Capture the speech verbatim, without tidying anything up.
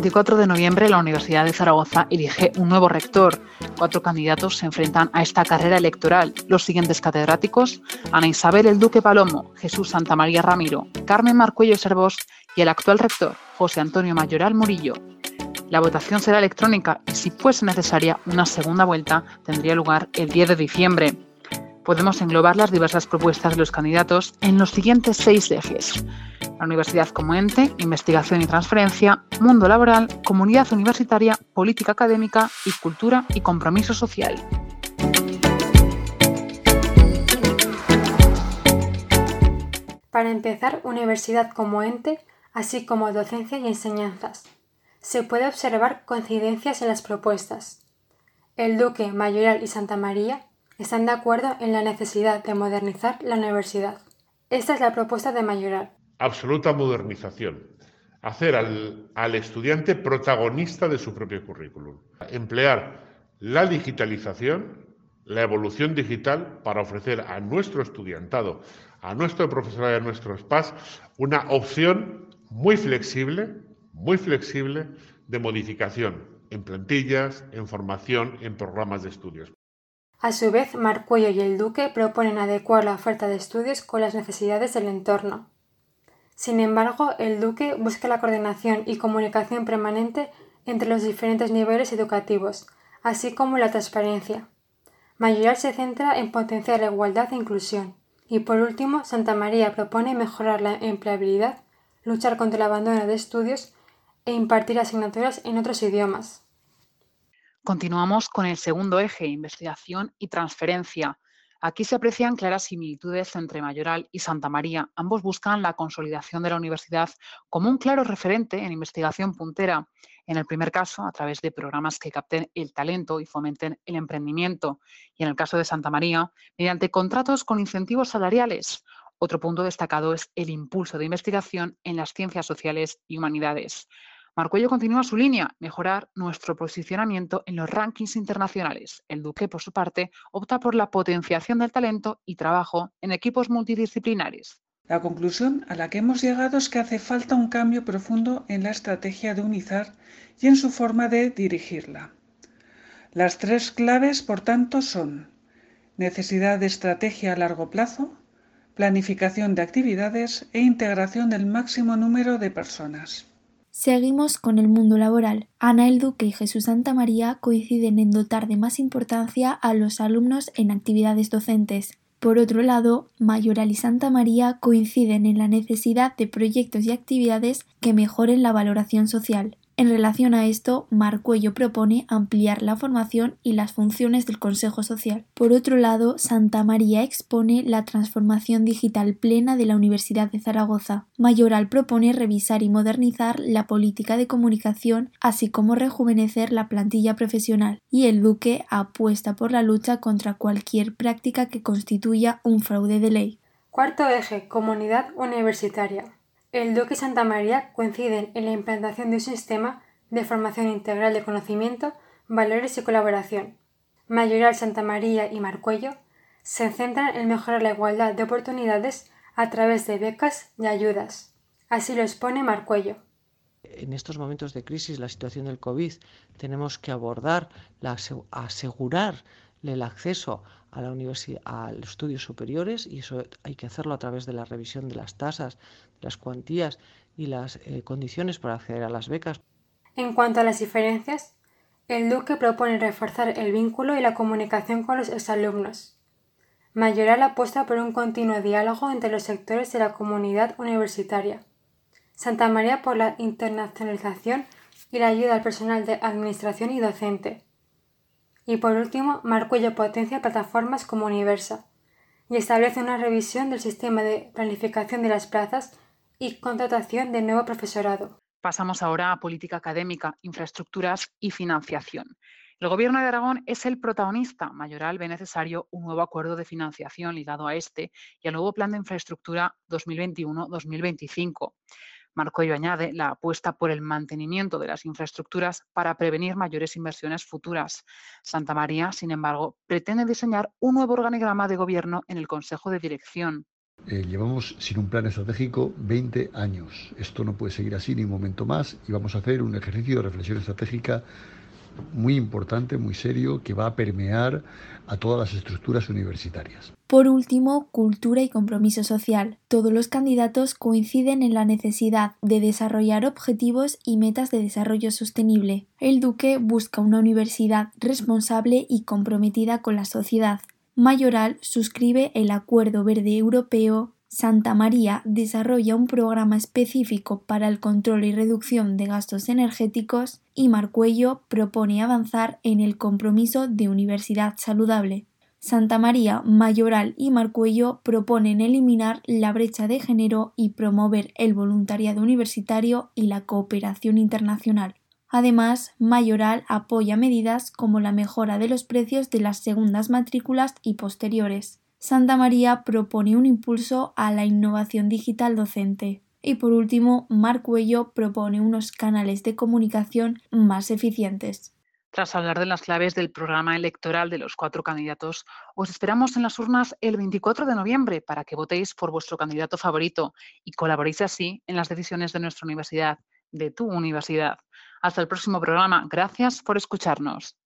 veinticuatro de noviembre, la Universidad de Zaragoza elige un nuevo rector. Cuatro candidatos se enfrentan a esta carrera electoral. Los siguientes catedráticos: Ana Isabel El Duque Palomo, Jesús Santamaría Ramiro, Carmen Marcuello Servós y el actual rector, José Antonio Mayoral Murillo. La votación será electrónica y, si fuese necesaria, una segunda vuelta tendría lugar el diez de diciembre. Podemos englobar las diversas propuestas de los candidatos en los siguientes seis ejes: la universidad como ente, investigación y transferencia, mundo laboral, comunidad universitaria, política académica y cultura y compromiso social. Para empezar, universidad como ente, así como docencia y enseñanzas. Se puede observar coincidencias en las propuestas. El Duque, Mayoral y Santamaría están de acuerdo en la necesidad de modernizar la universidad. Esta es la propuesta de Mayoral. Absoluta modernización. Hacer al, al estudiante protagonista de su propio currículum. Emplear la digitalización, la evolución digital, para ofrecer a nuestro estudiantado, a nuestro profesorado y a nuestros P A S una opción muy flexible, muy flexible de modificación en plantillas, en formación, en programas de estudios. A su vez, Marcuello y el Duque proponen adecuar la oferta de estudios con las necesidades del entorno. Sin embargo, el Duque busca la coordinación y comunicación permanente entre los diferentes niveles educativos, así como la transparencia. Mayoral se centra en potenciar la igualdad e inclusión. Y por último, Santamaría propone mejorar la empleabilidad, luchar contra el abandono de estudios e impartir asignaturas en otros idiomas. Continuamos con el segundo eje, investigación y transferencia. Aquí se aprecian claras similitudes entre Mayoral y Santamaría. Ambos buscan la consolidación de la universidad como un claro referente en investigación puntera. En el primer caso, a través de programas que capten el talento y fomenten el emprendimiento. Y en el caso de Santamaría, mediante contratos con incentivos salariales. Otro punto destacado es el impulso de investigación en las ciencias sociales y humanidades. Marcuello continúa su línea: mejorar nuestro posicionamiento en los rankings internacionales. El Duque, por su parte, opta por la potenciación del talento y trabajo en equipos multidisciplinares. La conclusión a la que hemos llegado es que hace falta un cambio profundo en la estrategia de UNIZAR y en su forma de dirigirla. Las tres claves, por tanto, son: necesidad de estrategia a largo plazo, planificación de actividades e integración del máximo número de personas. Seguimos con el mundo laboral. Ana El Duque y Jesús Santamaría coinciden en dotar de más importancia a los alumnos en actividades docentes. Por otro lado, Mayoral y Santamaría coinciden en la necesidad de proyectos y actividades que mejoren la valoración social. En relación a esto, Marcuello propone ampliar la formación y las funciones del Consejo Social. Por otro lado, Santamaría expone la transformación digital plena de la Universidad de Zaragoza. Mayoral propone revisar y modernizar la política de comunicación, así como rejuvenecer la plantilla profesional. Y el Duque apuesta por la lucha contra cualquier práctica que constituya un fraude de ley. Cuarto eje: comunidad universitaria. El Duque y Santamaría coinciden en la implantación de un sistema de formación integral de conocimiento, valores y colaboración. Mayoral, Santamaría y Marcuello se centran en mejorar la igualdad de oportunidades a través de becas y ayudas. Así lo expone Marcuello. En estos momentos de crisis, la situación del COVID, tenemos que abordar, la, asegurar el acceso a, la universidad, a los estudios superiores, y eso hay que hacerlo a través de la revisión de las tasas, de las cuantías y las eh, condiciones para acceder a las becas. En cuanto a las diferencias, el Duque propone reforzar el vínculo y la comunicación con los exalumnos. Mayoral apuesta por un continuo diálogo entre los sectores de la comunidad universitaria. Santamaría por la internacionalización y la ayuda al personal de administración y docente. Y por último, Marcuello potencia plataformas como Universa y establece una revisión del sistema de planificación de las plazas y contratación de nuevo profesorado. Pasamos ahora a política académica, infraestructuras y financiación. El Gobierno de Aragón es el protagonista. Mayoral ve necesario un nuevo acuerdo de financiación ligado a este y al nuevo plan de infraestructura dos mil veintiuno dos mil veinticinco. Marcuello añade la apuesta por el mantenimiento de las infraestructuras para prevenir mayores inversiones futuras. Santamaría, sin embargo, pretende diseñar un nuevo organigrama de gobierno en el Consejo de Dirección. Eh, llevamos sin un plan estratégico veinte años. Esto no puede seguir así ni un momento más y vamos a hacer un ejercicio de reflexión estratégica muy importante, muy serio, que va a permear a todas las estructuras universitarias. Por último, cultura y compromiso social. Todos los candidatos coinciden en la necesidad de desarrollar objetivos y metas de desarrollo sostenible. El Duque busca una universidad responsable y comprometida con la sociedad. Mayoral suscribe el Acuerdo Verde Europeo. Santa María desarrolla un programa específico para el control y reducción de gastos energéticos y Marcuello propone avanzar en el compromiso de universidad saludable. Santa María, Mayoral y Marcuello proponen eliminar la brecha de género y promover el voluntariado universitario y la cooperación internacional. Además, Mayoral apoya medidas como la mejora de los precios de las segundas matrículas y posteriores. Santa María propone un impulso a la innovación digital docente. Y por último, Marcuello propone unos canales de comunicación más eficientes. Tras hablar de las claves del programa electoral de los cuatro candidatos, os esperamos en las urnas el veinticuatro de noviembre para que votéis por vuestro candidato favorito y colaboréis así en las decisiones de nuestra universidad, de tu universidad. Hasta el próximo programa. Gracias por escucharnos.